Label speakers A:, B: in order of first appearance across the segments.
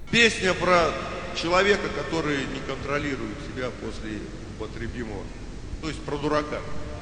A: Песня про человека, который не контролирует себя после употребимого. То есть про дурака.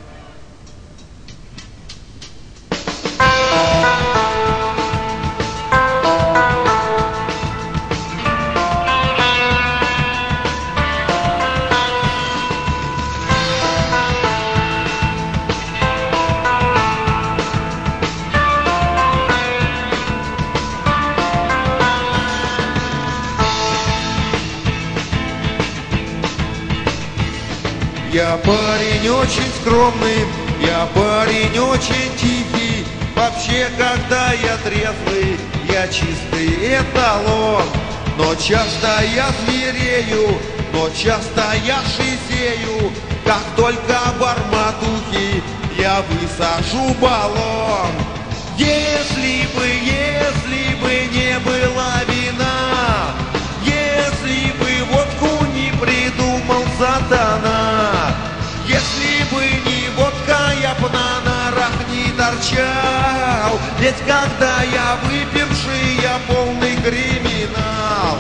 A: Я парень очень скромный, я парень очень тихий. Вообще, когда я трезвый, я чистый эталон. Но часто я зверею, но часто я шизею. Как только барматухи, я высажу баллон. Если бы не было вина, если бы водку не придумал сатана, если бы не водка, я б на норах не торчал. Ведь когда я выпивший, я полный криминал.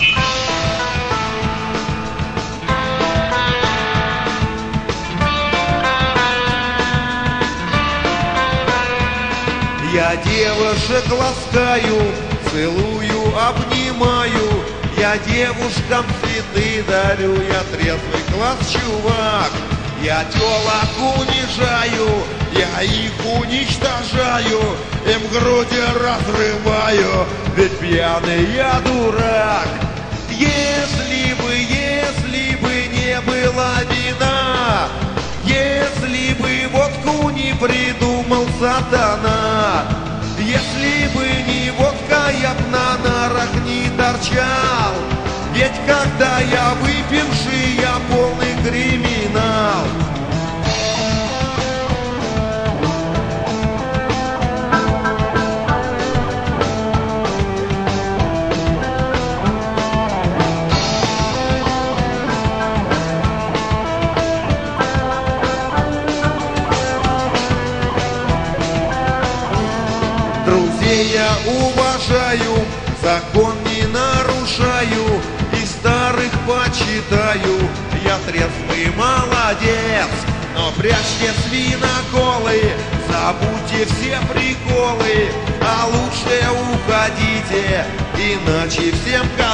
A: Я девушек ласкаю, целую, обнимаю. Я девушкам цветы дарю, я трезвый класс чувак. Я телок унижаю, я их уничтожаю, им груди разрываю, ведь пьяный я дурак. Если бы не было вина, если бы водку не придумал сатана, если бы не водка, я б на норах не торчал. Ведь когда я выпивший, я полный криминал. Друзей я уважаю, закон не нарушаю, и старых почитаю. Я трезвый молодец, но прячьте свиноколы, забудьте все приколы, а лучше уходите, иначе всем конец.